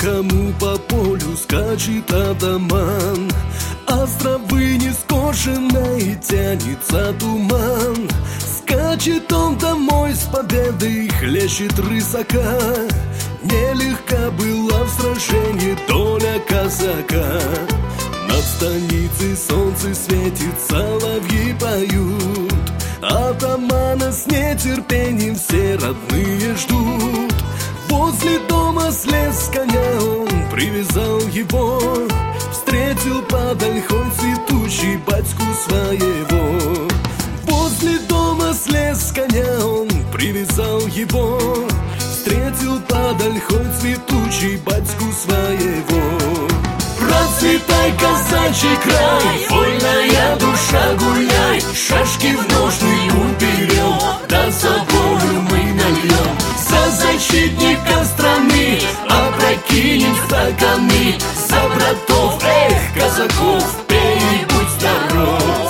кому по полю скачет атаман. Островы не скошены и тянется туман. Скачет он домой с победой, хлещет рысака. Нелегка была в сражении доля казака. Над станицей солнце светит, соловьи поют. Атамана с нетерпением все родные ждут. Возле дома слез с коня, он привязал его. Встретил под ольхой цветущий батьку своего. Возле дома слез с коня, он привязал его. Встретил под ольхой цветущий батьку своего. Процветай, казачий край, вольная душа гуляй. Шашки в ножны уберем, да соборы мы нальем. За защитника страны опрокинем стаканы. За братов, казаков, пей и будь здоров.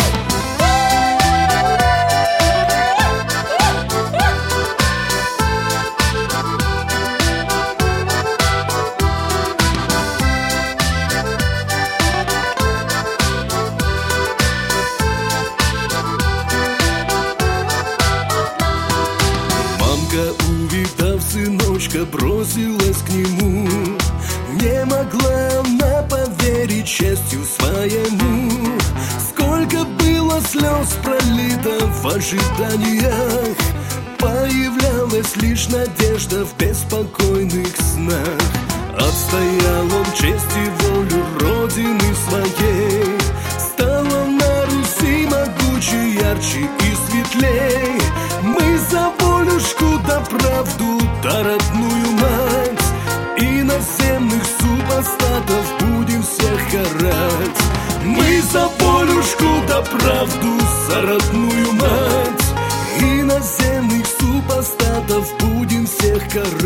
Увидав сыночка, бросилась к нему. Не могла она поверить счастью своему. Сколько было слез пролито в ожиданиях. Появлялась лишь надежда в беспокойных снах. Отстоял он честь и волю родины своей. Стал он на Руси могучий, ярче и светлей. Мы за волюшку да правду, да родную мать. Иноземных супостатов будем всех карать. Мы за волюшку да правду, за родную мать. Иноземных супостатов будем всех карать.